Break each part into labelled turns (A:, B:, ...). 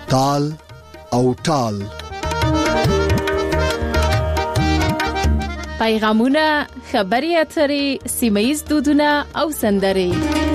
A: تال او ټال.
B: پیغامونه، خبري اترې، سیمه‌ییز دودونه او سندرې.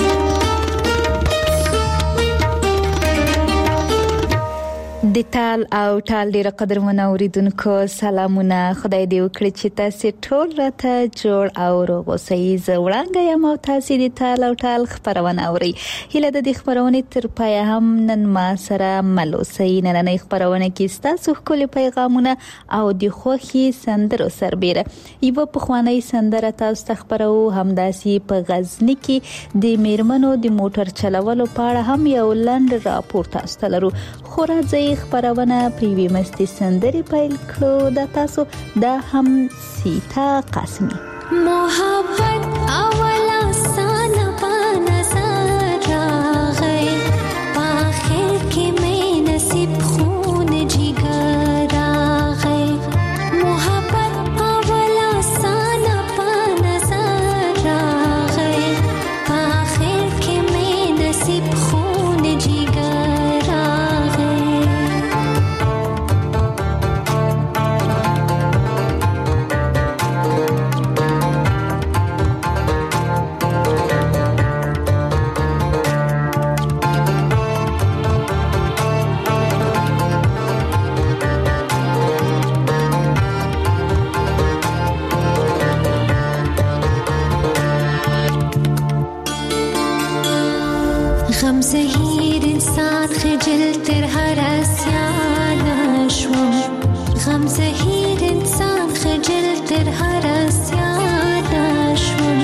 C: د تال او ټال ډیره قدرمنه اوریدونکو سلامونه. خدای دې وکړي چې تاسو ټول راته جوړ او روغ اوسئ. زه وړاندې یم او تاسو د تال او ټال خبرونه اورئ. هیله د دې خبرونه تر پای هم نن ما سره مل اوسئ. نننۍ خبرونه کې تاسو خپل پیغامونه او د خوخي سندرو سربېره یو په خوانی سندره تاسو ته خبرو. همداسي په غزنی کې د میرمنو د موټر چلولو په اړه هم یو لنډ راپور تاسو ته لرو. خو راځي خبرونه په وی مستي سندري پیل کړو. د تاسو د هم سیتا قاسمی.
D: محبت اولا سانا پانا سارا غی پاخر کی میں نصیب خون جگر آغی. محبت اولا سانا پانا سارا غی پاخر کی میں نصیب خون جگر آغی. غم زهیر انسان خجل تر هر اسیان شوم. غم زهیر انسان خجل تر هر اسیان شوم.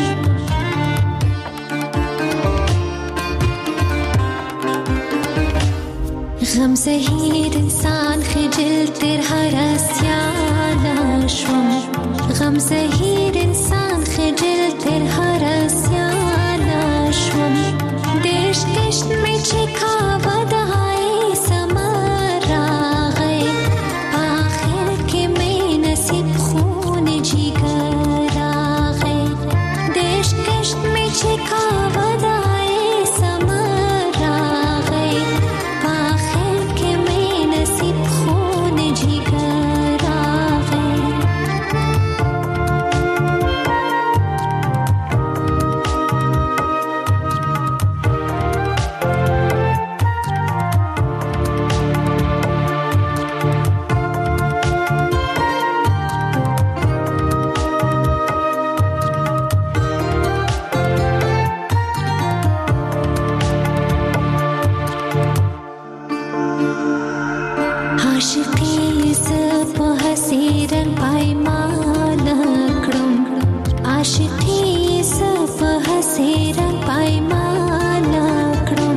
D: غم زهیر انسان خجل تر هر اسیان شوم. غم زهیر انسان خجل تر هر اسیان شوم. دشت دشت میں چکا ودائی سمار آغی آخر کے میں نصیب خون جگر آغی. دشت دشت میں چکا ودائی سمار آغی آخر کے میں نصیب خون جگر آغی. عاشقی زب حسیرن پایمان کړم. عاشقی زب حسیرن پایمان کړم.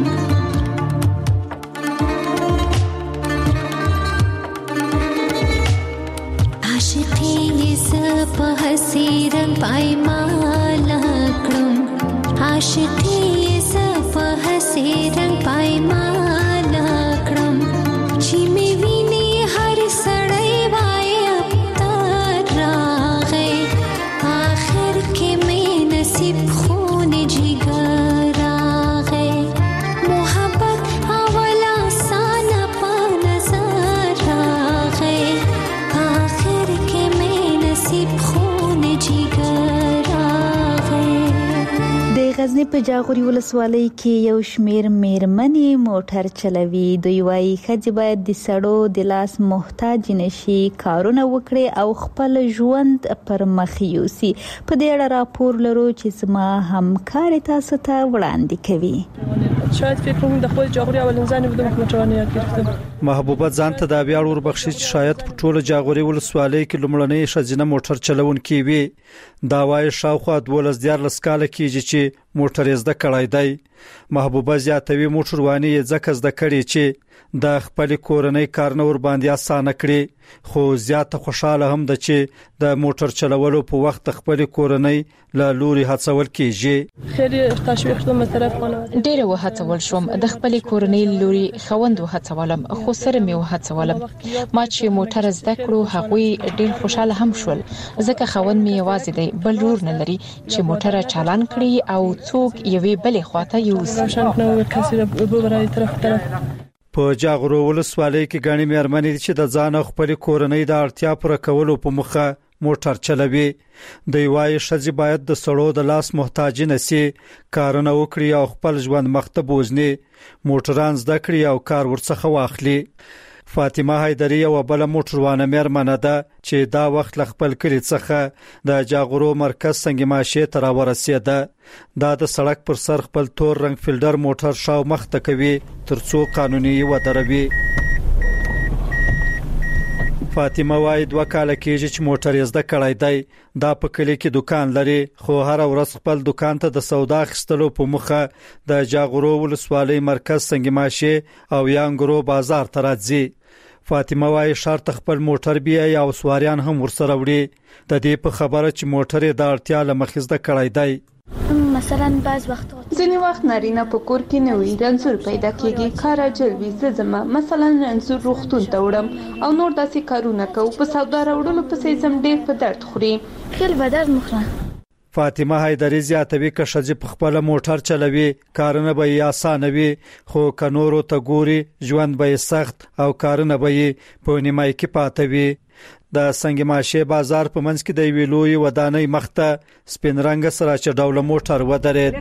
D: عاشقی زب حسیرن پایمان کړم. عاشقی زب حسیرن پایمان کړم. چې می ویني هر سړی وای ابتر راغی آخر کې می نصیب خون جگر آغی. محبت اولا سانا په نظر راغی آخر کې می نصیب خون جگر آغی.
C: د غزنی په جاغوري ولسوالۍ کې یو شمیر میرمنې موټر چلوي. دوی وايي ښځې باید د سړو د لاس محتاج نشي، کارونه وکړي او خپل ژوند پر مخ یوسي. په دې اړه راپور لرو چې زما همکار تاسو ته وړاندې کوي.
E: شاید فکر کنم د خپل جاغوري اولین ځان بودم که موټرانه یاد گرفتم.
F: محبوبه ځان ته دا بیا ور بخشي چې شاید په ټوله جاغوري ولسوالۍ کې لومړنۍ ښځینه موټر چلونکې وي. دا وايي شاوخوا 12 کاله کېږي چې موټر زده کړای دی. محبوبه زیاتوي موټرواني ځکه زده کړي چې د خپل کورنۍ کارنور باندې آسانه کړي. خو زیاته خوشاله هم ده چې د موټر چلولو په وخت خپل کورنۍ له لوري هڅول کېږي.
E: خیلی تشویق شوم از طرف خانواده.
G: ډېر وهڅول شوم د خپل کورنۍ لوري خوند وهڅولم، خو سره مې وهڅولم. ما چې موټر زده کړو هغوی ډېر خوشاله هم شول ځکه خوند مې یوازې دی، بل ور نه لري چې موټر چالان کړي او څوک یوې بلې خواته یوسي.
F: په جاغورو ولسوالۍ کې غني مېرمنې چې د ځان او خپل کورنۍ د اړتیا پوره کولو په مخه موټر چلوي. د وای شذ باید د سړو د لاس محتاج نه سي، کارونه وکړي او خپل ژوند مخته بوزني، موټران زده کړي او کار ورڅخه واخلي. فاطمه حیدری یو بل موټروانه مېرمنه ده چې دا وخت ل خپل کلی څخه د جاغورو مرکز څنګه ماشه تر ورسېده. دا د سړک پر سر خپل تور رنگ فیلډر موټر شاو مخته کوي ترڅو قانوني ودروي. فاطمه وايي 2 کال کېږي چې موټر یې زده کړی دی. دا په کلی کې دکان لري خو هر ورځ خپل دکان ته د سودا خستلو په مخه د جاغورو ولسوالۍ مرکز څنګه ماشه او یانګرو بازار ته راځي. فاطمه وايي شرط خپل موټر بیا یا سواریان هم ورسره وړي. د دې په خبره چې موټر د اړتیا لمخې زده کړی دی.
H: مثلا بعض وخت
I: ځینې وخت نارینه په کور کې نه وي، رنځور پیدا کیږي، کار جلوي زما مثلا رنځور روغتون ته وړم او نور داسې کارونه کوم، په سودا راوړلو پسې زم ډېر په درد خوري.
H: خیل به درد مخره.
F: فاطمه حیدری زیاتوي که شذ په خپل موټر چلوي کارونه به یې آسان وي، خو کنورو ته ګوري ژوند به سخت او کارونه به په نیمای کې پاتې وي. د څنګه ماشه بازار په منځ کې د ویلوي ودانۍ مخته سپین رنگ سره چې ډول موټر ودرېد.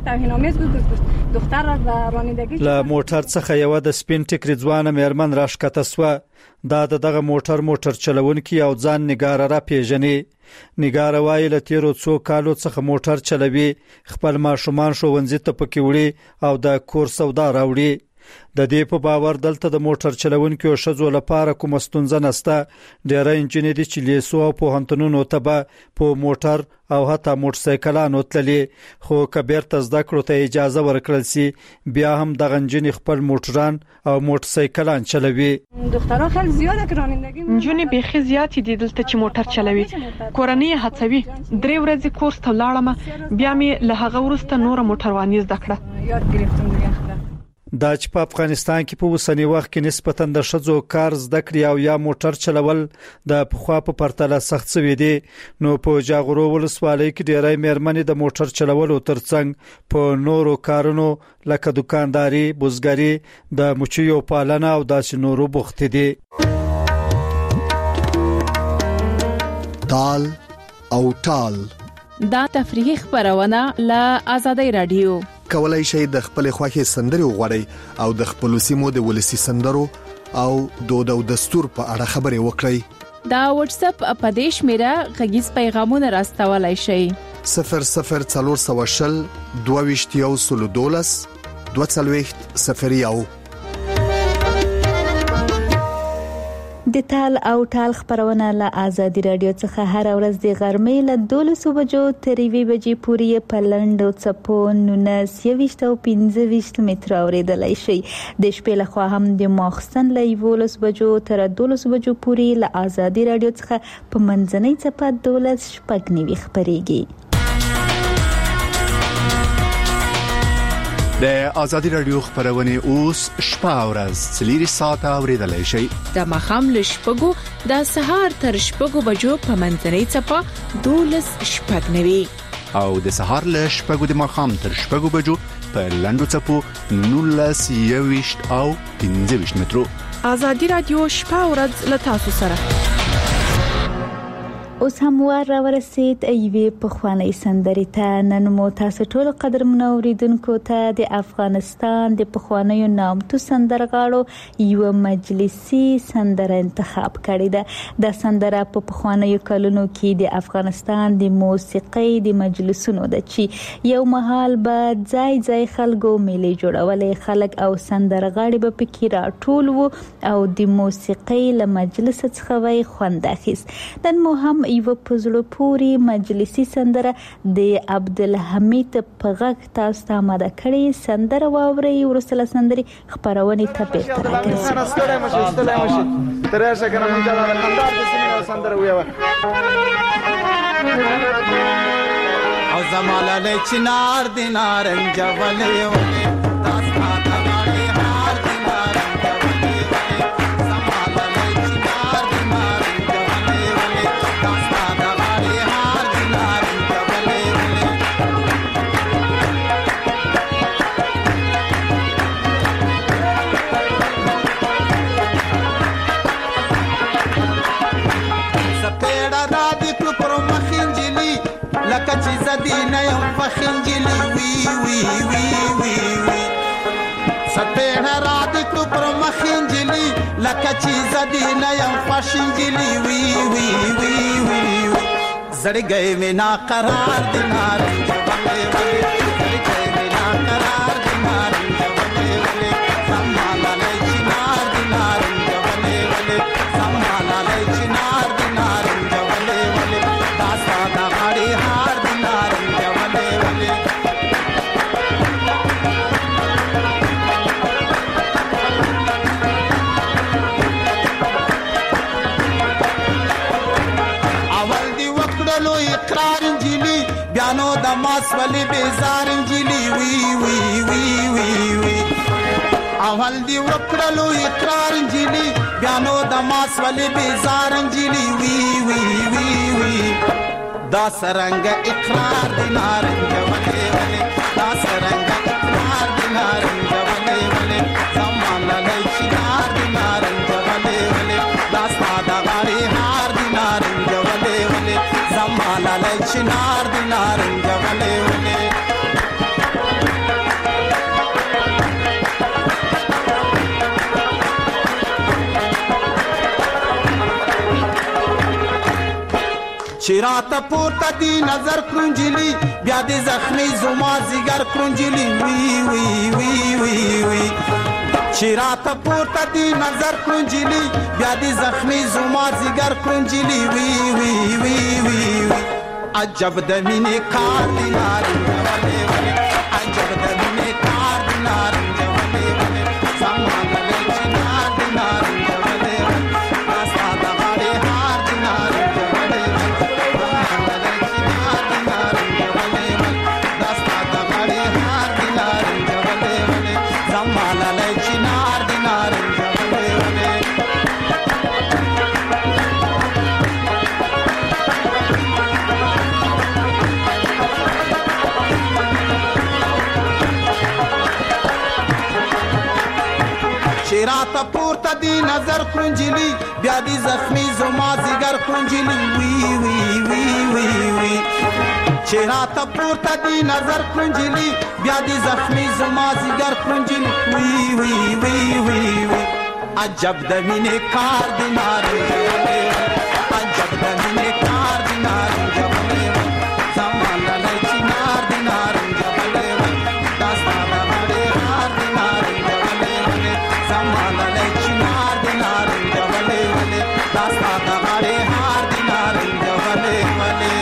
F: له موټر څخه یو د سپین ټیکری ځوانه مېرمن راښکته سوه. دا دغه موټر چلونکي او ځان نګاره را پیژني. نګاره وايي له تیرو څو کالو څخه موټر چلوي، خپل ماشومان ښوونځي ته پکې وړي او د کور سودا راوړي. د دې په باور دلته د موټر چلونکو شذو لپاره کوم ستونزه نشته. ډېر انجینر دي چې لیسو او پوهنتونونو ته په موټر او حتی موټرسایکلانو تللي، خو کبیر ته زده کړو ته اجازه ورکړل سي بیا هم د انجینر خپل موټران او موټرسایکلان چلوي.
E: دخترها خیلی زیاده که رانندگی
J: نجونې بیخي زیاتې دي دلته چې موټر چلوي. کورنۍ هڅوي. 3 ورځې کورس ته لاړم، بیا مې له هغه وروسته نور موټرواني زده کړه.
E: یاد گرفتم دیگه.
F: دا چې په افغانستان کې په وسنی وخت کې نسبتاً د شذو کار زده کړې او یا موټر چلول د پخوا په پرتله سخت شوی دی، نو په جاغورو ولسوالۍ کې ډېرې مېرمنې د موټر چلولو ترڅنګ په نورو کارونو لکه دکانداري، بزګري، د مچیو پالنه او داسې نورو بوخت دي.
A: تال او ټال
B: دا تفریحي خبرونه له آزادۍ رادیو.
A: کولای شئ د خپل خوښي سندري وغوړئ او د خپل سیمو د ولسی سندرو او دود او دستور په اړه خبرې وکړئ.
B: دا واتس اپ اپدیش میرا غږیز پیغامونه راستولای شئ.
A: 0040 22 22
C: د تال او ټال خبرونه له آزادي رادیو څخه هر ورځ د غرمې له 12 بجو تر 1 بجې پورې په لندو چپو 19 او 15 متر اوریدلای شي. د شپې له خوا هم د ماخستن له 11 بجو تر 12 بجو پورې له آزادي رادیو څخه په منځنۍ چپه 12 شپږ خبريږي.
K: د آزادي رادیو خبرونه اوس شپه ورځ 3 ساعته اوریدلای شي.
B: د مخام له شپږو د سهار تر شپږو بجو په منځنۍ چپه 12 شپږ
K: او د سهار له شپږو د مخام تر شپږو بجو په لندو چپو 19 او 15 مترو.
J: آزادي رادیو شپه ورځ له تاسو سره.
C: اوس هم ورسید ایوي په خواني سندري ته. نن مو تاسو ټول قدر منوریدونکو ته د افغانستان د پخوانیو نامتو سندرغاړو یو مجلسي سندره انتخاب کړې ده. د سندره په پخوانیو کلونو کې د افغانستان د موسیقۍ د مجلسونو د چې یو محل به ځای خلکو میلې جوړولې، خلک او سندرغاړي به پکې راټول وو او د موسیقۍ له مجلس څخه وای خوند اخیست. نن مو هم یو پزړو پوری مجلسي سندره د عبدالحمید په غږ تاسو ته آماده کړي. سندره واوري ورسله سندري خبرونه ته بیرته راځي.
L: ترشه کنه مونږ دا خندار د سینې سندره ویو او زماله چنار دینارنج ولې
M: زدینه یم فخنجلی وی وی وی وی وی سپیړه را د کو پر مخنجلی لکه چې زدینه یم فخنجلی وی وی وی وی زړ گئے میں نا قرار دینار جوړې ولې زړ گئے میں نا قرار دینار جوړې ولې سماله چنار دینار جوړې ولې سماله چنار دینار جوړې ولې داسا دا غړي هار دینار جوړې ولې اقرار انجلی بیانو دماس ولی بیزار انجلی وی وی وی وی وی اول دی وکړلو اقرار انجلی بیانو دماس ولی بیزار انجلی وی وی وی وی دا سرنګ اقرار دینار جوړې ولې دا سرنګ اقرار دینار جوړې ولې زمان له چنار دینار جوړې ولې دا ساده غړي هار دینار جوړې ولې زمالا لای چنار دینار جوړې ولې چیرات پورته دی نظر کرنجلی بیا دې زخمی زما زیګر کرنجلی وی وی وی وی وی چیرات پورته دی نظر کرنجلی بیا دې زخمی زما زیګر کرنجلی وی وی وی وی عجب د مینې کار دینار جوړې ولې عجب د مینې کار دینار جوړې ولې سامان له چنار دینار جوړې ولې راستا د غړې هار دینار جوړې ولې سامان له چنار دینار جوړې ولې راستا د غړې هار دینار جوړې ولې سامان له چنار دینار جوړې ولې چیرات پورته دی نظر کرنجلی بیا دی زخمی زما زیګر کرنجلی وی وی وی وی وی چیرات پورته دی نظر کرنجلی بیا دی زخمی زما زیګر کرنجلی وی وی وی وی وی عجب د مینې کار دینار جوړې عجب د مینې کار دینار جوړې زمان له چنار دینار جوړې داستا د غړې هار دینار جوړې زمان له چنار دینار جوړې ولې داستا د غړې هار دینار جوړې ولې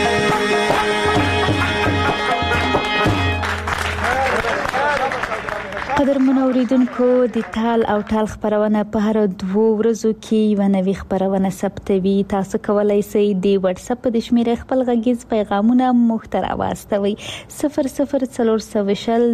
C: قدرمن اوریدونکو د تال او ټال خبرونه په هر 2 ورځو کې یو نوې خبرونه ثبتوي. تاسو کولای شئ د واتس اپ د شمیرې خپل غږیز پیغامونه مختر واستوي 00420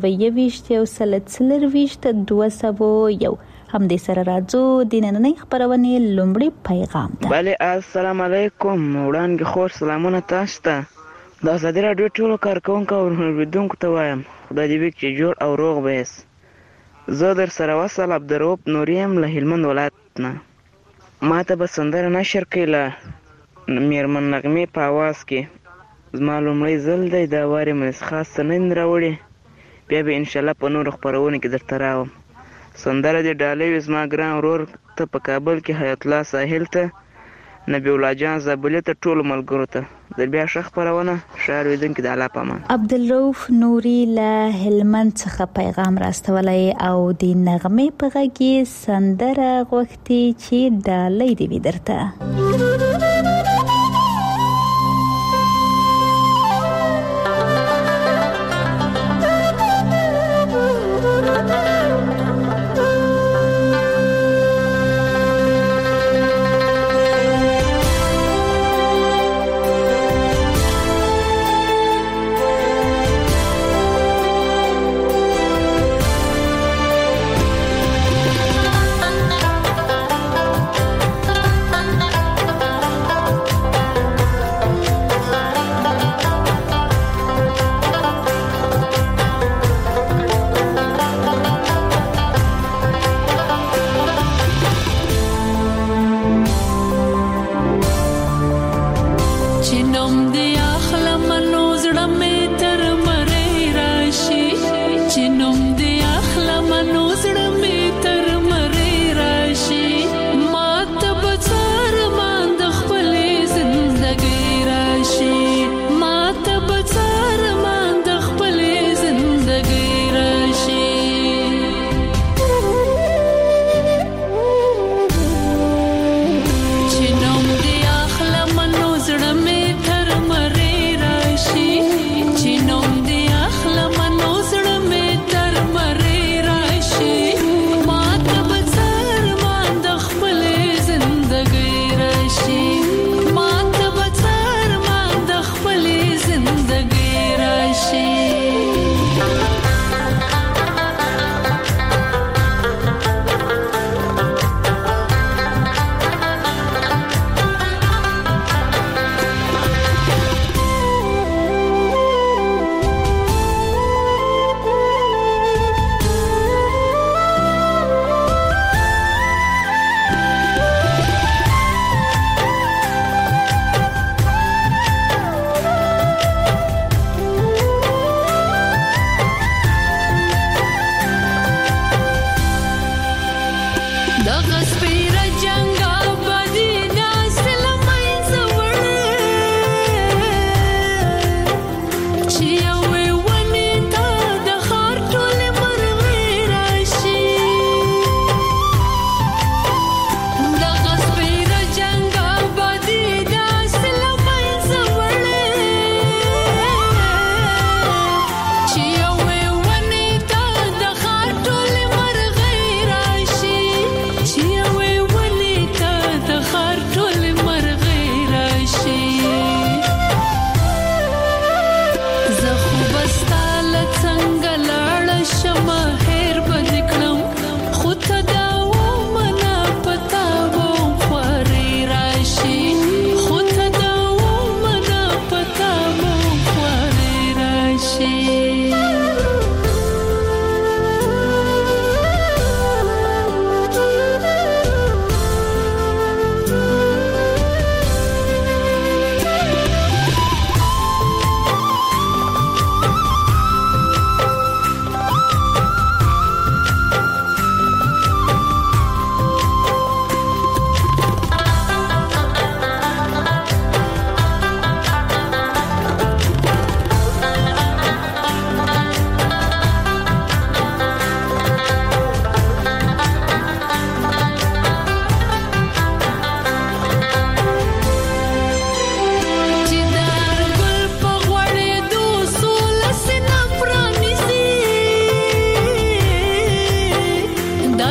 C: 221 هم دې سره راځو د نننۍ خبرونه لومړی پیغام ده.
N: bale السلام علیکم وړاندې خور سلامونه تاسو ته. د ازادي راډیو ټولو کارکونکو او اوریدونکو ته وایم خدای دې وکړي چې جوړ او روغ به یاست. زه در سره وصل عبدالرؤف نوریم له هلمند ولایت نه. ما ته به سندره نشر کړي له میرمن نغمې په اواز کې. زما لومړی ځل دی دا وارې مې خاص څه نه راوړي بیا به انشاءالله په نورو خپرونو کې درته راوم. سندره دې ډالۍ وي زما ګران ورور ته په کابل کې حیات الله ساحل ته نبی الله جان زابلې ته ټولو ملګرو ته د بیا ښه خپرونه ښار ویدونکي د الله په امان.
C: عبدالرؤف نوري له هلمند څخه پیغام راستولی او د نغمې په غږ کې سندره غوښتي چې ډالۍ دې وي درته.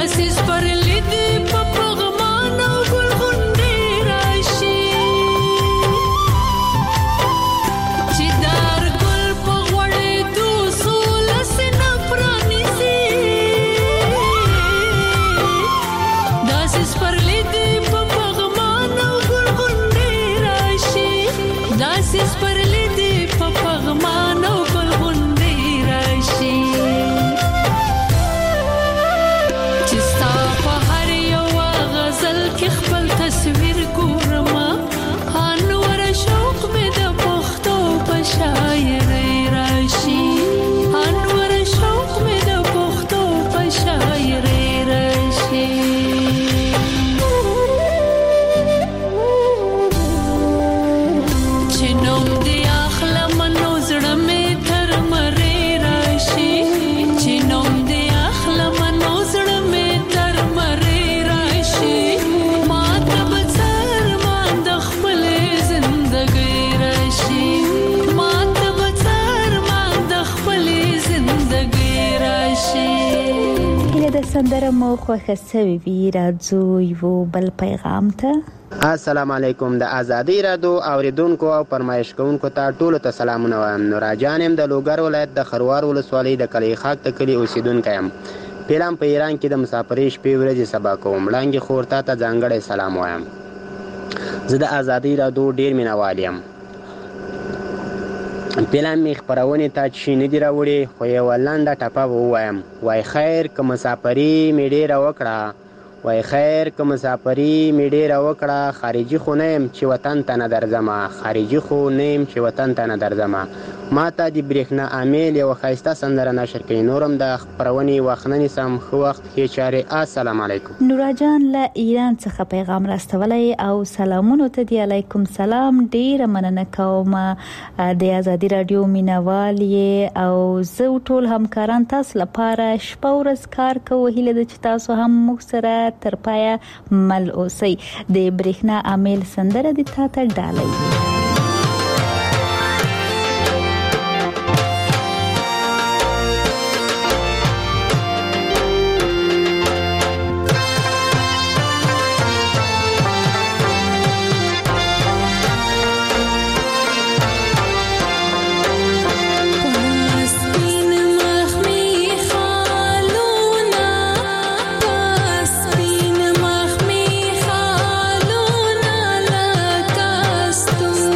C: سندره مو خوښه سوي وي راځو یو بل پیغام ته
O: السلام علیکم د ازادي رادیو اوریدونکو او فرمایش کوونکو ته ټولو ته سلامونه وایم. نوراجان يم د لوګر ولایت د خروار ولسوالۍ د کلی خاک ته کلی اوسیدونکی یم. پیلم په ایران کې د مسافرۍ شپې ورځې سبا کوم. وړاندې خور ته ځانګړی سلام وایم. زه د ازادي رادیو ډیر مینوال یم. پیلم می خبرونه ته چې نه دی راوړي خو یو لنډه ټپه ووایم. وای خیر که مسافرۍ می ډیره وکړه، وای خیر که مسافرۍ می ډیره وکړه، خارجي خو نه یم چې وطن ته نه درځمه، خارجي خو نه یم چې وطن ته نه درځمه. ما ته د برېښنا امیل یو ښایسته سندره نشر کوي. نورم د خپرونې وخت نه نیسم. ښه وخت ښې چارې. السلام علیکم.
C: نورا جان له ایران څخه پیغام راستولی او سلامونو ته دی. علیکم سلام. ډیره مننه کوم د ازادي رادیو مینوال یې او زه ټول همکاران تاسو لپاره شپه ورځ کار کوو. هیله ده چې تاسو هم موږ سره تر پایه مل اوسئ. د برېښنا امیل سندره د تا ته ډالۍ.
D: Tum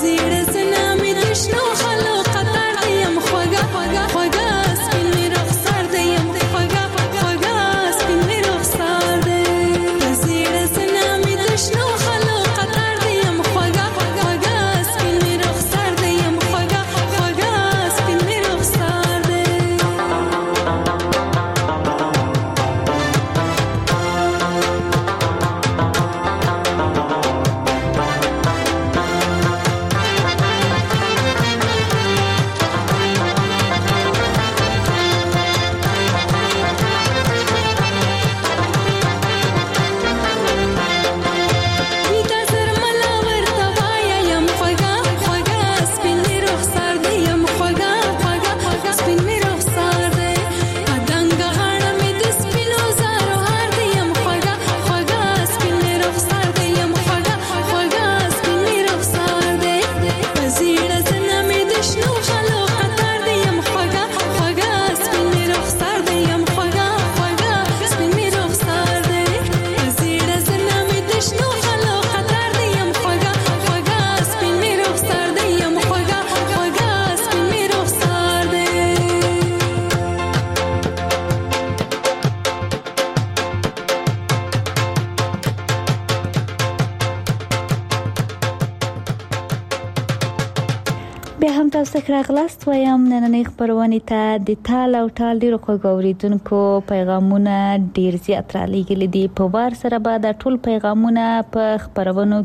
C: بیا هم تاسو ته راغلاست وایم نننۍ خبرونه ته د تال او ټال ډیرو خوګوریدونکو پیغامونه ډیر زیات را لېږلي دي په وار سره به د ټول پیغامونه په خبرونو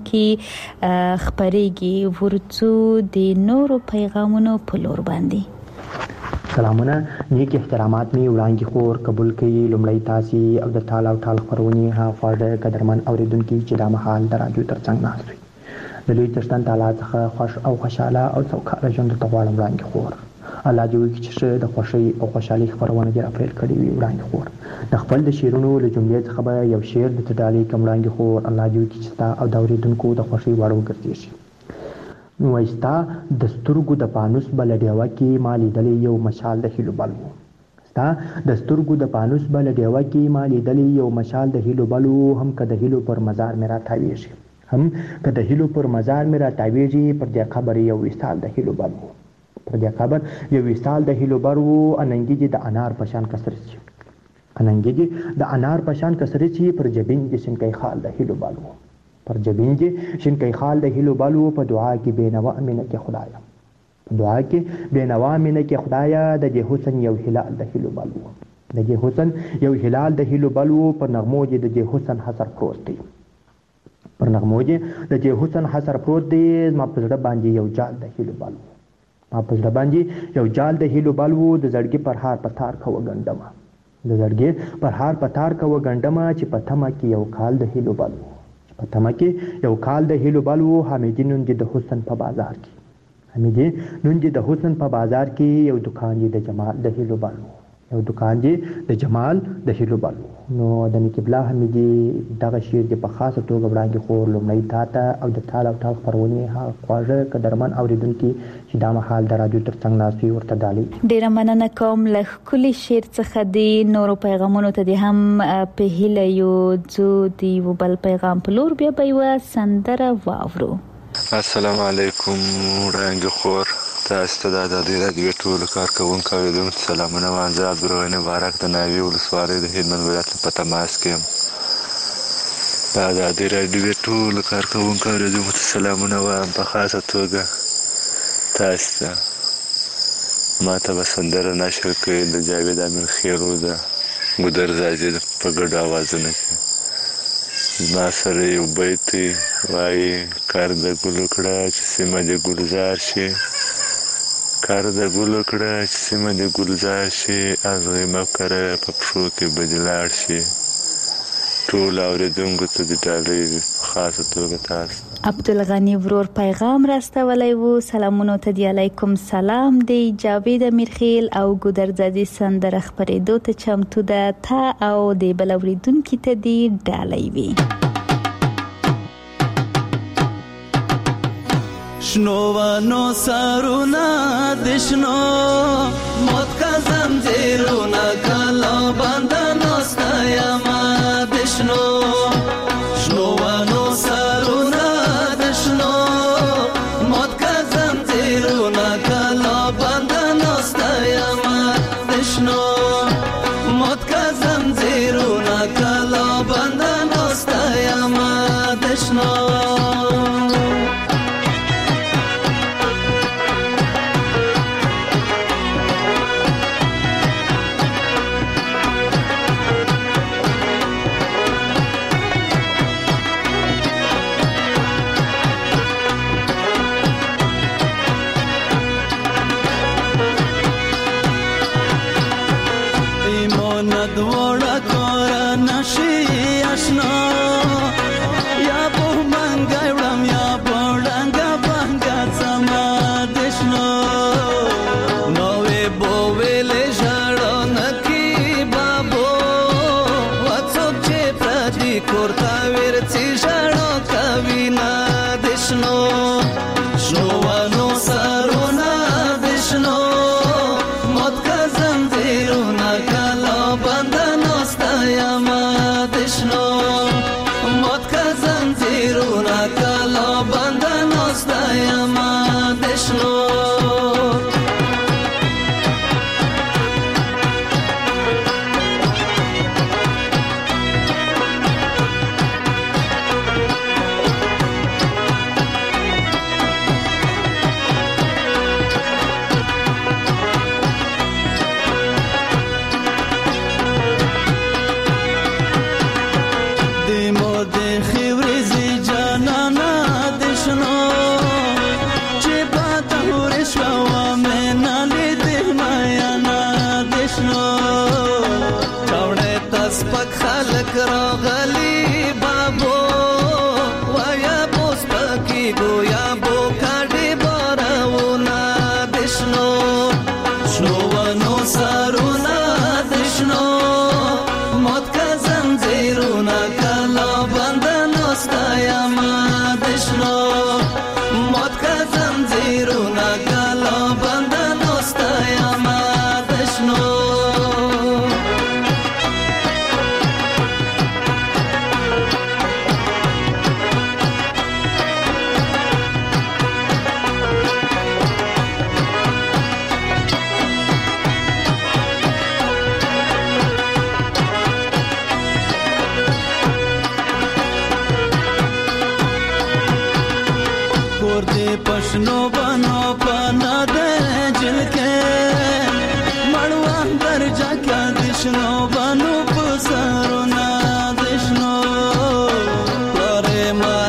C: کې خبرېږي ورڅو د نورو پیغامونو په لور باندې
P: سلامونه نیک احترامات می وړاندې خور قبول کړي لومړی تاسو او د تال او ټال خبرونه ها فاده قدرمن اوریدونکو چې د مهال درادیو ترڅنګ ناست وي د لوی تشتن تعالی څخه خوش او خوشاله او سوکاله ژوند ته غواړم وړاندې خور الله دې وکړي چې د خوشي او خوشحالي خبرونه دې راپیل کړي وي وړاندې خور د خپل د شیرونو له جملې څخه به یو شعر د تدالي کوم وړاندې خور الله دې وکړي چې تا او د اوریدونکو د خوشي وړو ګرځي شي نو ایستا د سترګو د پانوس بل ډیوا کې مالي دلې یو مشال د هیلو بلو ستا د سترګو د پانوس بل ډیوا کې مالي دلې یو مشال د هیلو بلو هم کده هیلو پر مزار میرا تاوي شي هم کده هیلو پر مزار میرا تاویږي پر دې خبر یو وصال د هیلو بلو پر دې خبر یو وصال د هیلو بلو اننګي د انار پشان کسر شي اننګي د انار پشان کسر شي پر جبین د شنکای خال د هیلو بلو پر جبین کې شنکای خال د هیلو بلو په دعا کې بینوا امینه کې خدایا په دعا کې بینوا امینه کې خدایا د دې حسن یو هلال د هیلو بلو د دې حسن یو هلال د هیلو بلو پر نغمو د دې حسن حسر پروت دی پر نغمو د دې حسن حسر پروت دی ما په زړه باندې یو جال د هیلو بلو ما په زړه باندې یو جال د هیلو بلو د زړګي پر هار پتار خو غندما د زړګي پر هار پتار خو غندما چې پتما کې یو کال د هیلو بلو پتما کې یو کال د هیلو بلو حمیدی نن د حسن په بازار کې حمیدی نن د حسن په بازار کې یو دکان د جمال د هیلو بلو یو دکان د جمال د هیلو بلو نو د نکبلا حمیدی دغه شعر د په خاصه توګه وړاندې خور لومړی تاته او د تال او ټال خبرونه ها خواږه قدرمن اوریدونکو چې دا مهال د رادیو ترڅنګ ناسي ورته دالي
C: ډیره مننه کوم له کلی شعر څخه دی نورو پیغامونو ته د هم په هله یو ځو دی وبل پیغام په لور بیا به و سندره واورو
Q: السلام علیکم وړاندې خور تاسو ته د رادیو ټول کارکونکو اوریدونکو سلامونه وانځه عبدالرحمن مبارک د ناوی ولسوالۍ د هلمند ولایت په تماس کې دا د رادیو ټول کارکونکو اوریدونکو سلامونه وایم په خاصه توګه تاسو ته ماته به سندره نشر کړي د جاوید امیر خیرو د ګودر زاجي په ګډ اوازونه کې ما سره یو بیت وایي کار د ګلو کړه چې سیمه د ګلزار شي کار د ګلو کړه چې سیمه د ګلزار شي ازغې مکره په پښو کې بدلاړ شي ټول اوریدونکو ته د ډالۍ خاصه توګه تاسو
C: عبدالغنی ورور پیغام راستولی وو سلامونو ته دی علیکم سلام دی جاوید امیرخیل او ګودرزادي سندره خبرېدو ته چمتو ده تا او د بل اوریدونکو ته دی ډالۍ وي
R: شنو ونو سرونا دشنو موت کا زنجیرونا کلا بندنو ستایما دشنو شنو ونو سرونا دشنو موت کا شنو ونو سرونه د شنو موت کا زنجیرونه کلا بند ناسته یما د شنو موت کا زنجیرونه کلا بند ناسته یما د شنو راغلی بابو ویا بوس پکی گویا بو کاډي بارونه دشنو شنو ونو سرونه دشنو موت کا زنجیرونه کلا بند ناسته یما دشنو موت کا زنجیرونه کلا بند ناسته یما دشنو پښنو بنو پنا د جلکه مړوان درجا کا دشنو بنو پسرونه دشنو لورې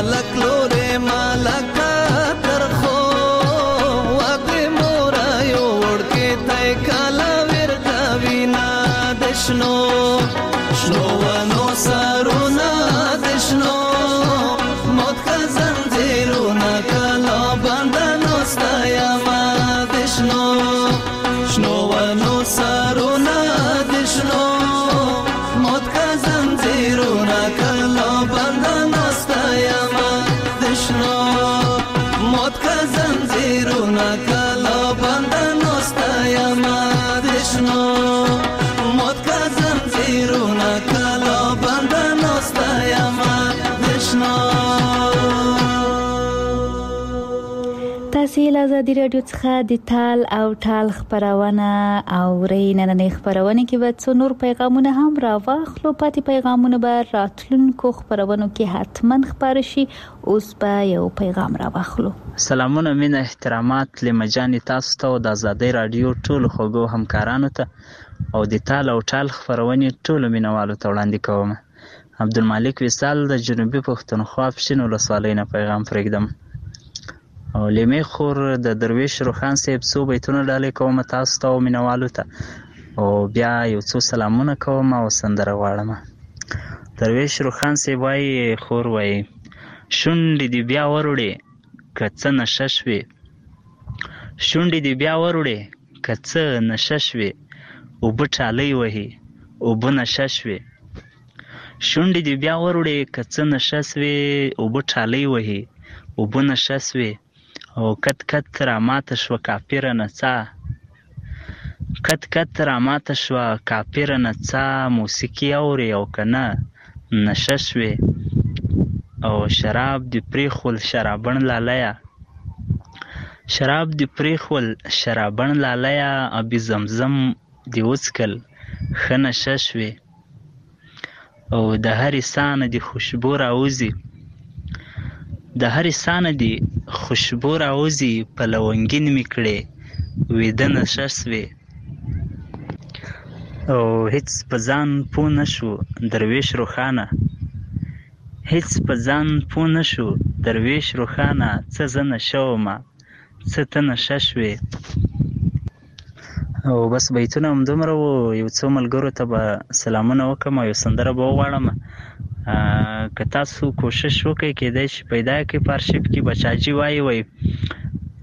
R: مالک ترخو واګې مورا یو ورکه تای کالا وردا وینا دشنو شنو ونو سرونه دشنو موت کا زنجیرونه کلا بند ناسته یما دشنو شنو ونو سرونه دشنو موت کا زنجیرونه کلا بند ناسته یما دشنو موت کا زنجیرونه کلا بند ناسته یما دشنو موت کا زنجیرونه کلا بند ناسته یما دشنو.
C: تاسو له آزادي رادیو څخه د تال او ټال خبرونه اورئ. نننۍ خبرونه کې به څو نور پیغامونه هم راوخلو. پاتې پیغامونه به راتلونکو خبرونو کې حتما خبر شي. اوس به یو پیغام راوخلو.
S: سلامونه مینه احترامات لمجاني تاسو ته او د آزادي رادیو ټولو خوږو همکارانو ته او د تال او ټال خبرونه ټولو مینوالو ته وړاندې کوم. عبدالمالک وصال د جنوبي پښتونخوا پښین ولسوالۍ نه پیغام پرېږدم. او لیمې خور د درویش روخان صاحب څو بیتونه ډالې کوم تاسو ته او مینوالو ته او بیا یو څو سلامونه کوم او سندره غواړم. درویش روخان صاحب وایي خور وایي شونډې دې بیا وروړې که څه نشه شوې شونډې دې بیا وروړې که څه نشه شوې اوبه ټالۍ وهي اوبه نشه شوې شونډې دې بیا وروړې که څه نشه شوې اوبه ټالۍ وهي اوبه نشه شوې او کت کت راماته شوه کافره نڅا کت کت راماته شوه کافره نڅا موسیقي اورې او که نه نشه شوې او شراب دې پرېښول شرابن لالیه شراب دې پرېښول شرابن لالیه ابي زمزم دې وڅکل ښه نشه شوې او د هرې سانه دې خوشبو راوځي د هرې سانه دې خوشبو راوځي په لونګین مې کړې ویده نشه سوې او هیڅ په ځان پوه نه شو درویش روښانه هیڅ په ځان پوه نه شو درویش روښانه څه زه نشه ومه څه ته نشه شوې او بس بیتونه همدومره وو. یو څو ملګرو ته به سلامونه وکړم او یو سندره به وغواړم. که تاسو کوشش وکړئ کېدای شي پیدا کړئ په ارشیف کې بچاجي وایي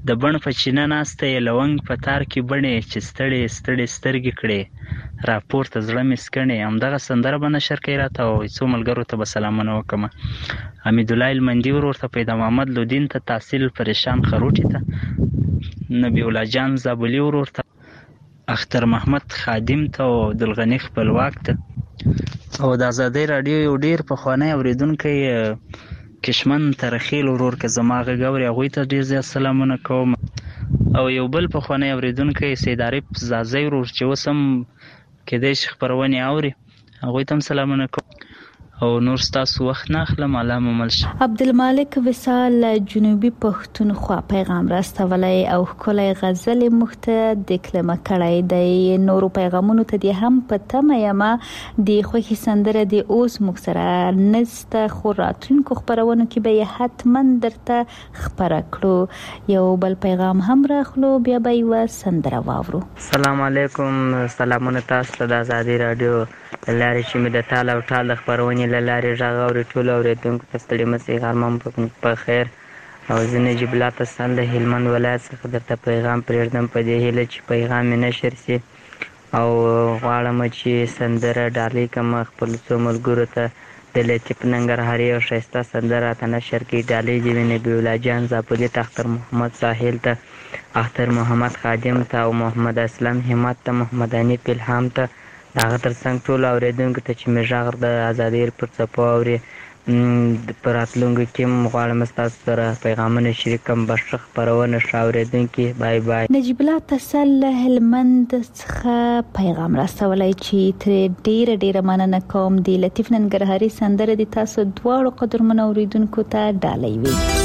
S: د بڼ په چینه ناسته یې لونګ په تار کې بڼې چې ستړې ستړې سترګې کړې راپورته زړه مې سکڼې. همدغه سندره به نشر کوي راته او څو ملګرو ته به سلامونه وکړم. حمیدالله المندي ورور ته، پیدا محمد لودین ته، تحصیل پریشان خروټي ته، نبی الله جان زابلي ورور ته، اختر محمد خادم ته او عبدالغني خپلواک ته. او د ازادۍ راډیو یو ډیر پخوانی اوریدونکی کشمن ترخیل ورور که زما غږ اوري هغوی ته ډیر زیات سلامونه کوم. او یو بل پخوانی اوریدونکی سید عارف زازی ورور چې اوس هم کیدای شي خپرونې اوري هغوی ته هم سلامونه کوم. او نور ستاسو وخت نه اخلم. الله مو مل شه.
C: عبدالمالک وصال جنوبي پښتونخوا پیغام راستولی او ښکلی غزل مخته دکلمه کړی دی. نورو پیغامونو ته دی هم په تمه یمه د خوښي سندره دی اوس موږ سره نسته، خو راتلونکو خپرونو کې به یې حتما درته خپره کړو. یو بل پیغام هم راخلو بیا به یوه سندره واورو.
T: السلام علیکم. سلامونه تاسو ته د ازادۍ راډیو لارې چې مې د ټال او ټال د خپرونې له لارې غږ اوري. ټولو اورېدونکو ته ستړي مه غرمه په خیر. او زه نجیب الله تسل د هلمند ولایت څخه درته پیغام پرېږدم په دې هیله چې پیغام مې نشر سي او غواړم چې سندره ډالۍ کړم خپلو څو ملګرو ته. د لطیف ننګرهاري او ښایسته سندره راته نشر کړي. ډالۍ دې وي نبي الله جان زابلي ته، اختر محمد ساحل ته، اختر محمد خادم ته او محمد اسلم همت ته، محمد انیف الهام ته، د هغه تر څنګ ټولو اورېدونکو ته چې مې غږ د ازادۍ پر څپو اوري. په راتلونکو کې هم غواړم ستاسو سره پیغامونه شریک کړم. به ښه خپرونه ښه اورېدونکي. بای بای.
C: نجیب الله تسل له هلمند څخه پیغام راستولی چې ترې ډیره مننه کوم. د لطیف ننګرهاري سندره د تاسو دواړو قدرمنو اورېدونکو ته ډالۍ وي.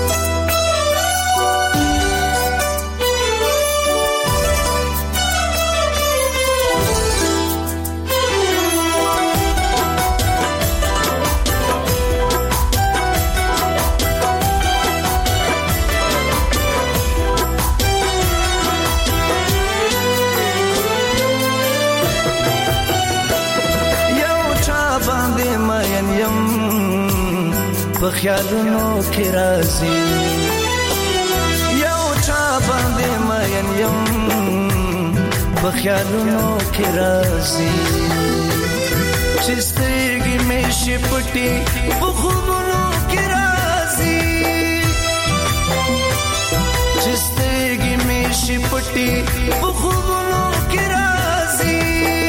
R: خیالونو کې راځي یو چا باندې مین یم، په خیالونو کې راځي چې سترګې مې شي پټې په خوبونو کې راځي، چې سترګې مې شي پټې په خوبونو کې راځي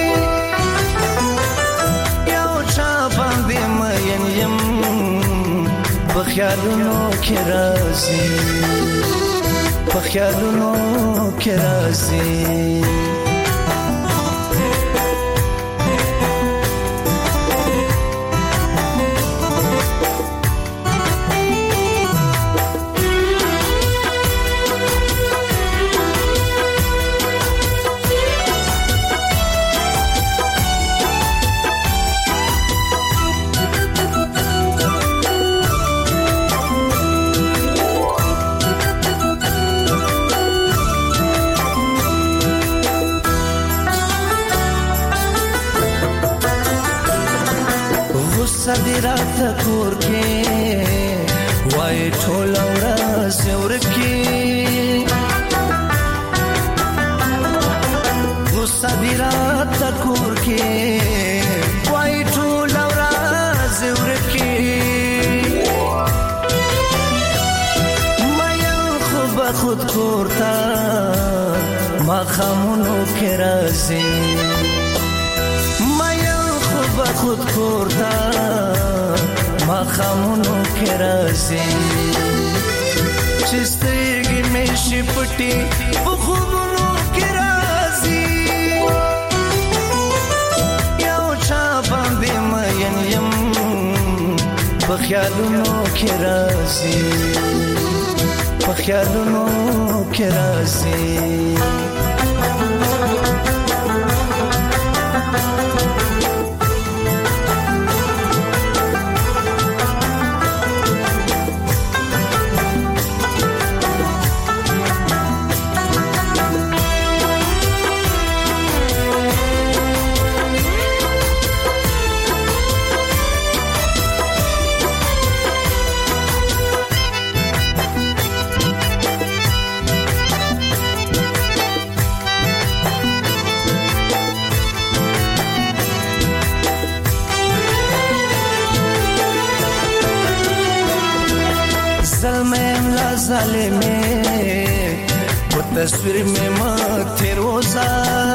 R: یو چا باندې مین یم، په خیالونو کې راځي، په خیالونو کې راځي. صدرات کور کې وای ټول ورځ ورکی صدرات کور کې وای ټول ورځ ورکی مې خود کورتا ما خامونو کې راځي خود کورتا ما خامونو کې راځي چې سترګې مې شي پټې په خوبونو کې راځي یو چا باندې مین یم په خیالونو کې راځي په خیالونو کې راځي ظالمه वो तस्वीर में मत रोजा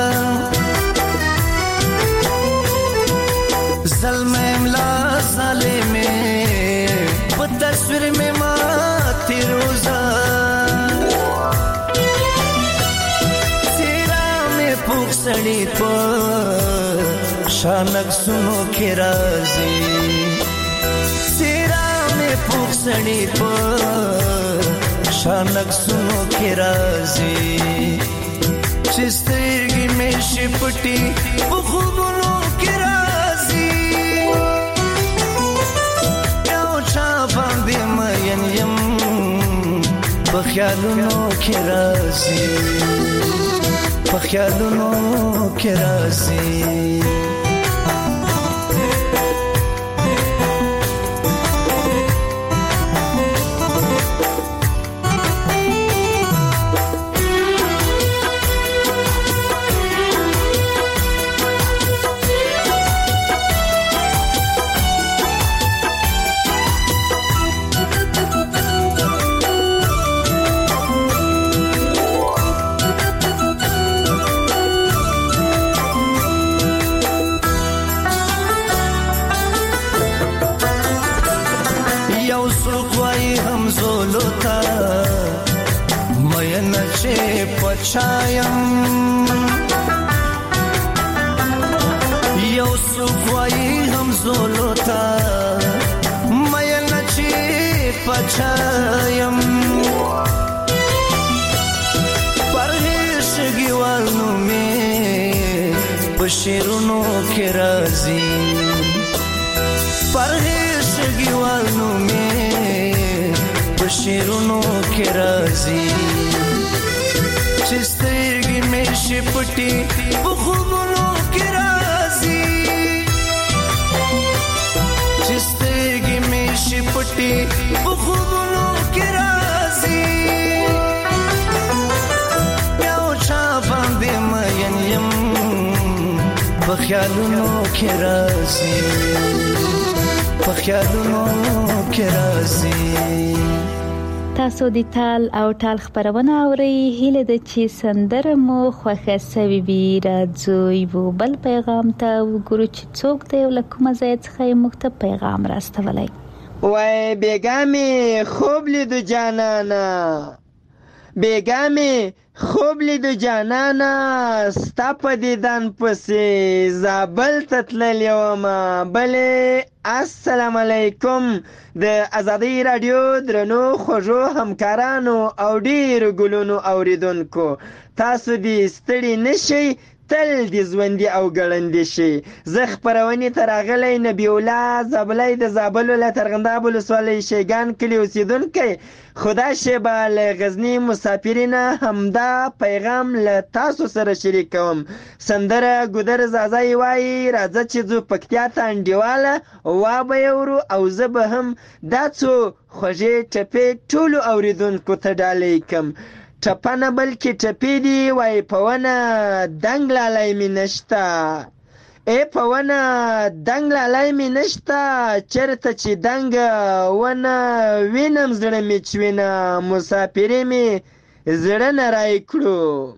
R: ज़ल्म इमला ज़ालिमे वो तस्वीर में मत रोजा तेरा में पुख सड़ी पर शानक सुनो के राज़ी तेरा में पुख सड़ी पर शानक सुनो के राज़ी चिस्तगी में शिपटी वो खूबनों के राज़ी याचा बांधे मयन यम बख्यालुनों के राज़ी बख्यालुनों के राज़ी पछायम यौ सुखवाई हम जोलोता मयल नची पछायम परहेश गिवालनु में बशीरुनो के राज़ी परहेश गिवालनु में बशीरुनो के राज़ी चिस्तगी में शिपटी वो खूबनों की राज़ी चिस्तगी में शिपटी वो खूबनों की राज़ी याचा बांधे मयन यम बख्यालुनों की राज़ी बख्यालुनों की राज़ी
C: تاسو د تال او ټال خبرونه اورئ هله د چی سندره مو خوښه سوي وي راځو یو بل پیغام ته وګورو چې څوک دی ولکه مزه څخه مخته پیغام راستولای
U: وای بیګامي خوب لیدو جانانا بیګامي خوب لیدو جانانا ستا په دیدن پسې زابل تتلل یوما بلې السلام علیکم د ازادي رادیو درنو خوږو همکارانو او ډیرو ګلونو اوریدونکو تاسو دې ستړي نشئ تل دې ژوندي او ګړندې شي زه خپرونې ته راغلی نبی الله زابلی د زابل ولایت ارغنداب ولسوالۍ شیګان کلي اوسیدونکی خدا شیبه له غزني مسافرینه همدا پیغام له تاسو سره شریک کوم سندره ګودر زازای وایي راځه چې ځو پکتیا ته انډیواله وابه یورو او زه به هم دا څو خوږې ټپې ټولو اوریدونکو ته ډالۍ کم ټپه نه بلکې ټپې دي وایي په ونه دنګ لالی مې نشته ای په ونه دنګ لالی مې نشته چېرته چې دنګه ونه وینم زړه مې چوینه مسافري مې زړه نری کړو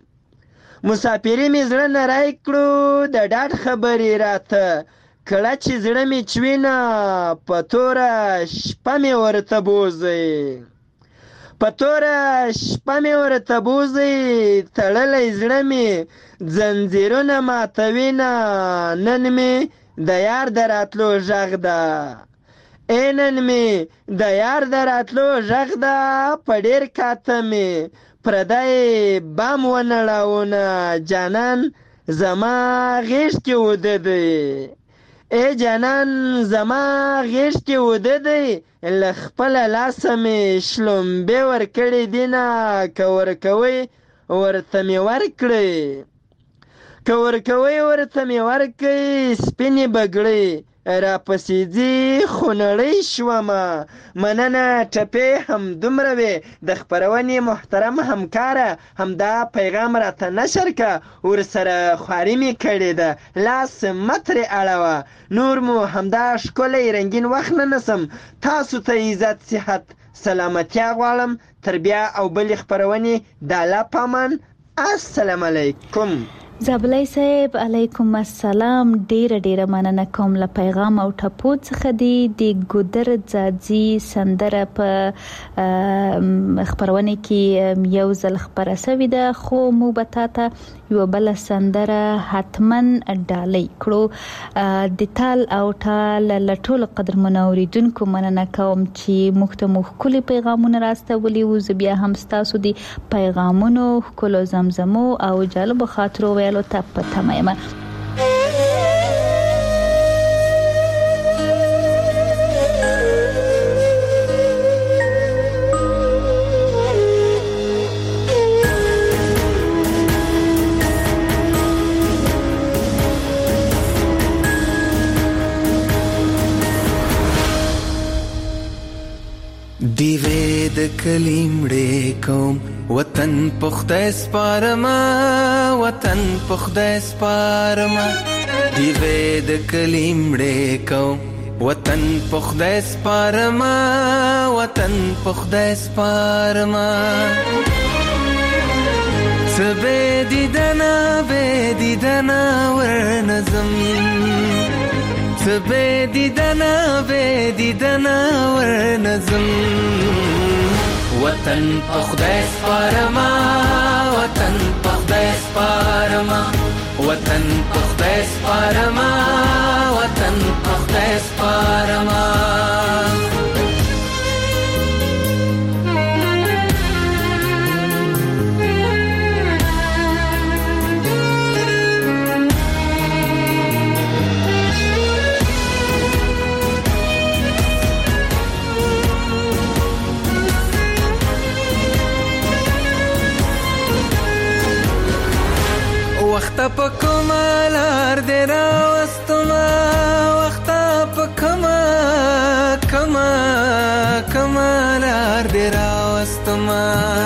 U: مسافري مې زړه نری کړو د ډاډ خبرې راته کله چې زړه مې چوینه په توره شپه مې ورته بوزئ په توره شپه مې ورته بوزئ تړلی زړه مې ځنځیرونه ماتوینه نن مې د یار د راتلو غږ ده ای نن مې د یار د راتلو غږ ده په ډېر کاته مې پردی بام ونړاونه جانان زما غېږ کې وده دی ای جانان زما غېږ کې وده دی له خپله لاسه مې شلومبې ورکړې دینه که ورکوئ ورته مې ورکړئ که ورکوئ ورته مې ورکړئ سپینې بګړۍ راپسې ځي خونړۍ شومه مننه ټپې همدومره وې د خپرونې محترم همکاره همدا پیغام راته نشر که ورسره خواري مې کړې ده لاس مه ترې اړوه نور مو همدا ښکلی رنګین وخت نه نسم تاسو ته عزت صحت سلامتیا غواړم تر بیا او بل خبرونه د الله پامان. السلام علیکم.
C: زابلای صاحب علیکم السلام. ډیره مننه کوم له پیغام او ټپو څخه د ګودر ځاځي سندره په خبرونه کې یو ځل خبره سوي ده، خو مو بتاته یو بل سندره حتمن ډالۍ کړو. د تال او ټال لټول قدر منوریدونکو مننه کوم چې مختمخ کلی پیغامونه راستولي و. زه بیا هم تاسو د پیغامونو کولو زمزمو او جالب خاطرو ویلو ته پته یم.
R: دیوې د کلیمړې کوم وطن پخته سپارما، وطن پخته سپارما. دیوې د کلیمړې کوم وطن پخته سپارما، وطن پخته سپارما. سبه دیدنا ورنظم، سبه دیدنا ورنظم. وطن پخته سپارما، وطن پخته سپارما. وطن پخته سپارما، وطن پخته سپارما. وخت په کمالار دی راوستما، وخت په کمالار دی راوستما.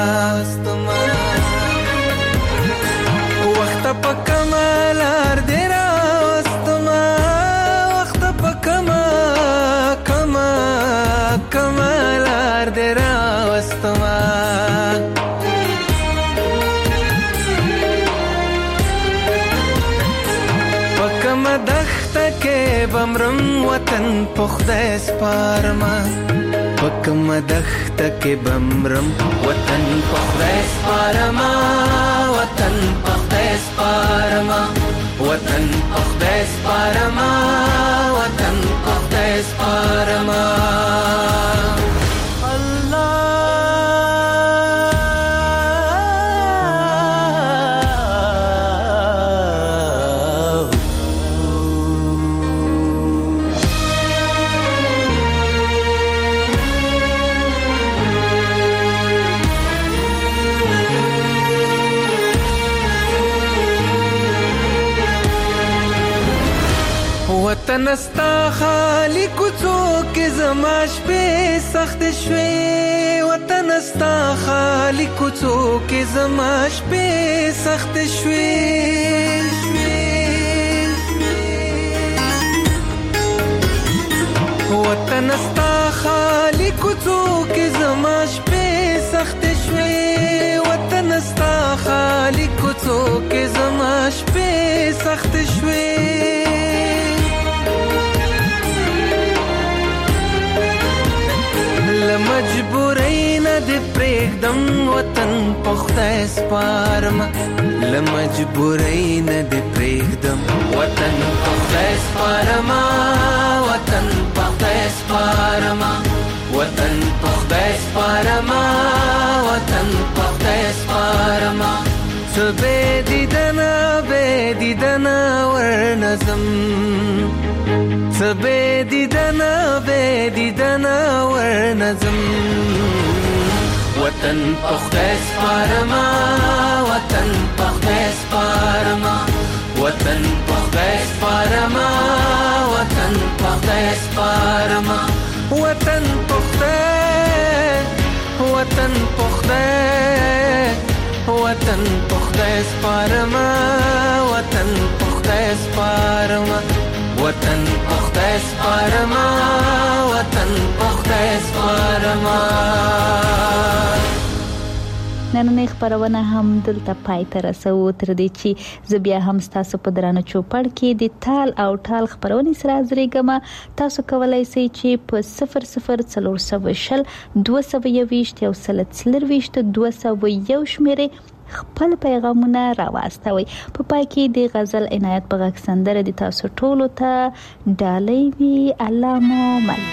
R: وخت په کمالار دی راوستما، وخت په کمالار دی راوستما. دخته کې بمرم وطن پخته سپارما، پکم دخته کې بمرم وطن پخته سپارما، وطن پخته سپارما. وطن پخته سپارما، وطن پخته سپارما. وطن استا خالی کوڅو کې زما شپې سخت شوې، وطن استا خالی کوڅو کې زما شپې سخت شوې. وطن استا خالی کوڅو کې زما شپې سخت شوې، وطن استا خالی کوڅو کې زما شپې سخت شوې. لمجبورۍ نه دې پرېږدم وطن پخته سپارما، لمجبورۍ نه دې پرېږدم وطن پخته سپارما، وطن پخته سپارما. وطن پخته سپارما، وطن پخته سپارما. څه بې دیدنه ورنظم، څه بې دیدنه ورنظم. وطن پخته سپارما، وطن پخته سپارما. وطن پخته سپارما، وطن پخته سپارما. وطن پخته، وطن پخته، وطن پخته سپارما، وطن پخته سپارما. وطن پخته سپارما، وطن پخته سپارما.
C: نننۍ خبرونه هم دلته پای ته رسو. تر دې چې زه بیا هم تاسو په درانه چوپړ کې د تال او ټال خبرونه سره حاضرېږم. تاسو کولای شئ چې په 0040 221 201 شمیرې خپل پیغامونه راواستوي. په پای کې د غزل عنایت په غږ سندره د تاسو ټولو ته ډالۍ وي. الله مو مل.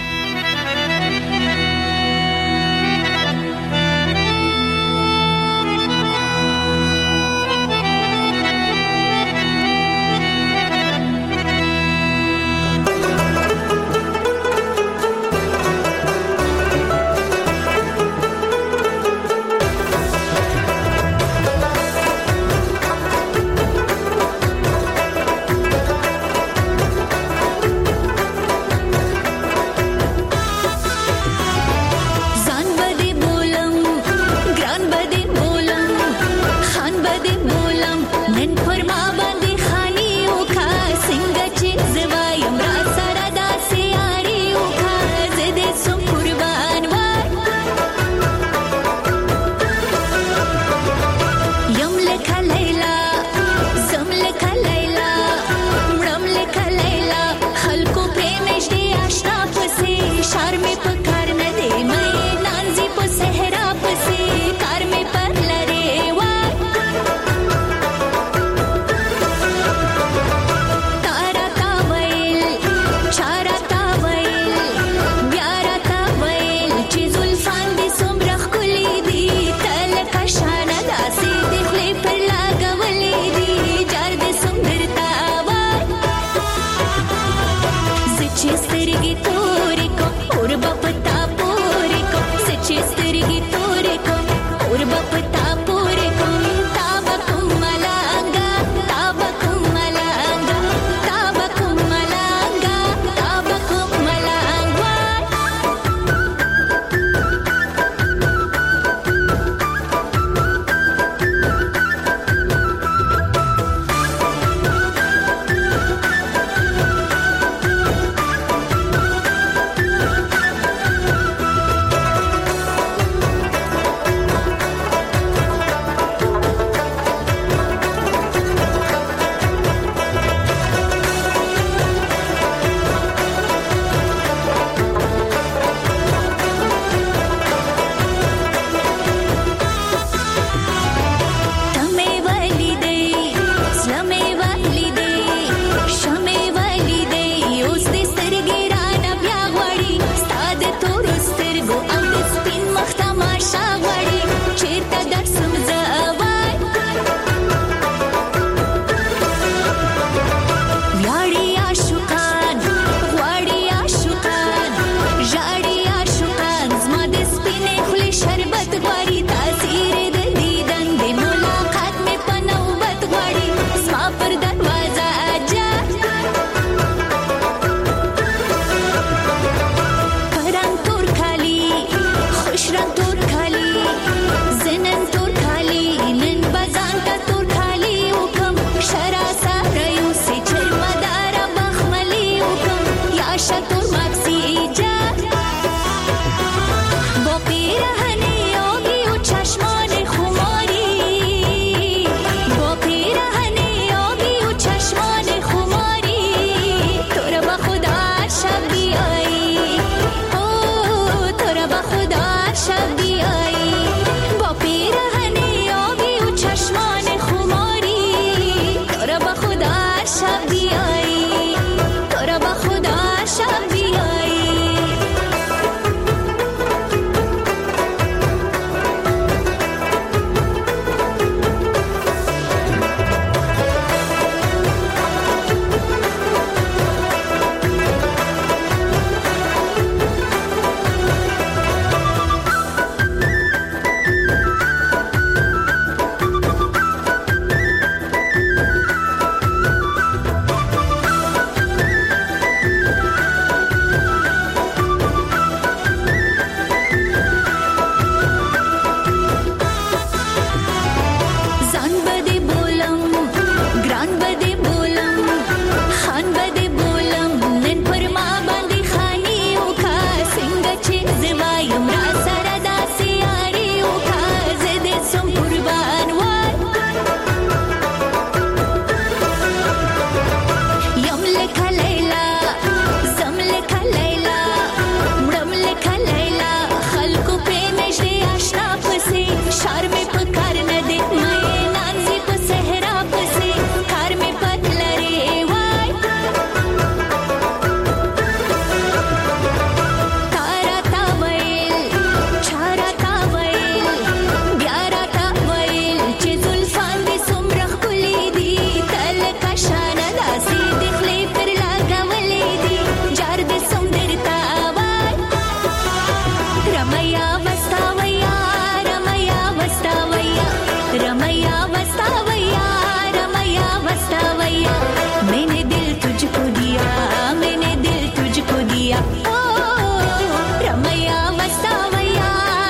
D: रमैया वस्तावैया रमैया वस्तावैया मैंने दिल तुझको दिया मैंने दिल तुझको दिया ओ रमैया वस्तावैया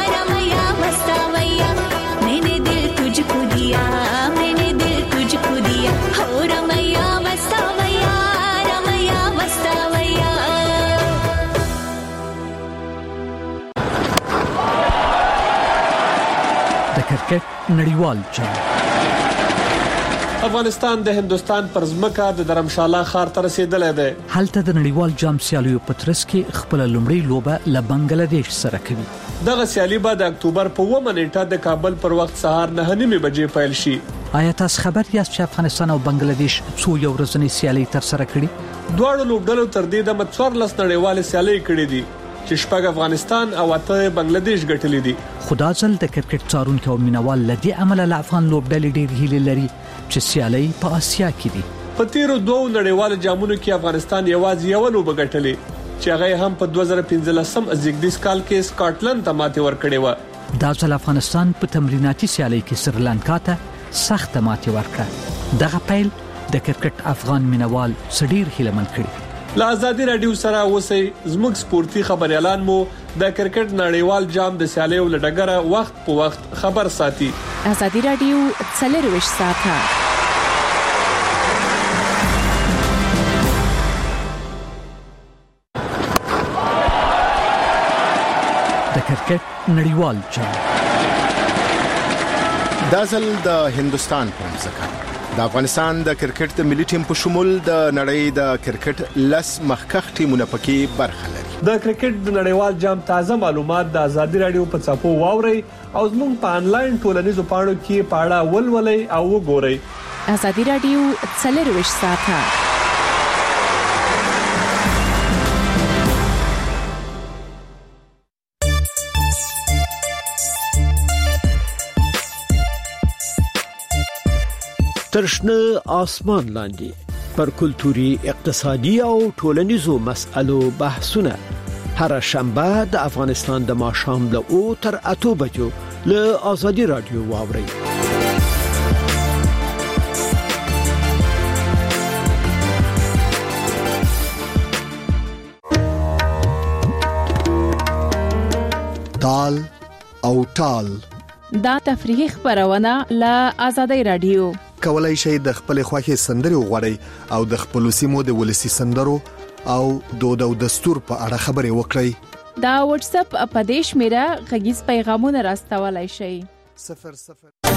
D: मैंने दिल तुझको दिया मैंने दिल तुझको दिया हो रमैया वस्तावैया
G: د کرکټ نړیوال جام
V: افغانستان د هندستان پر ځمکه د درمشاله ښار ته رسیدلی دی.
G: هلته د نړیوال جام سیالیو په ترڅ کې خپل لومړی لوبه له بنگلاديش سره کوي.
V: دغه سیالي به د اکتوبر په 9 نیټه د کابل پر وخت سهار 9:30 بجې پیل شي.
G: آیا تاسو خبر یاست چې افغانستان او بنگلاديش څو یو ورځنی سیالي تر سره کړي؟
V: دواړو لوبډلو تر دې د 14 نړیوال سیالي کړې دي چې شپږ افغانستان او 8 بنگلاديش ګټلې دي.
G: خدا ځل د کرکټ څارونکو او مینوال لدی عمل له افغان لوبډلې ډېر هیله لري چې سیالي په آسیا کې دي.
V: په تیرو دوه نړیوال جامونو کې افغانستان یوازې یو لوبه ګټلې چې هغه هم په 2015 زیږدیز کال کې سکاټلند ته ماتې ورکړې و.
G: دا ځل افغانستان په تمریناتي سیالي کې سریلانکا ته سخت ماتې ورکړه. دغه پیل د کرکټ افغان مینوال سړیر هیلمن کړي.
V: له آزادي رادیو سره اوسئ زموږ سپورتي خبريالان مو د کرکټ نړیوال جام د سیالیو لډګره وخت په وخت خبر ساتي.
B: آزادي رادیو 24 ساعته
G: د کرکټ نړیوال جام
K: دازل د هندستان په ځکه د افغانستان د کرکټ د ملي ټیم په شمول د نړۍ د کرکټ لس مخکخ ټیمونه پکې برخه لري.
V: د کرکټ د نړیوال جام تازه معلومات د آزادي رادیو په صفحو واورئ او زموږ په انلاین ټولنیزو پاڼو کې پاړه ولولئ او وګورئ.
B: آزادي رادیو 24 ساعته
W: ترشنه آسمان لاندې پر کلتوري اقتصادي او ټولنیزو مسألو بحثونه هر شنبه د افغانستان د ماښام له 8 تر 8 بجو له آزادي رادیو واوري.
A: تال او ټال
B: دا تفریحي خبرونه له آزادي رادیو.
A: کولای شئ د خپل خوښي سندري وغوړئ او د خپل سیمو د ولسی سندرو او دود او دستور په اړه خبري وکړئ.
B: دا واتس اپ اپدیش میرا غږیز پیغامونه راستولای شئ.
A: 00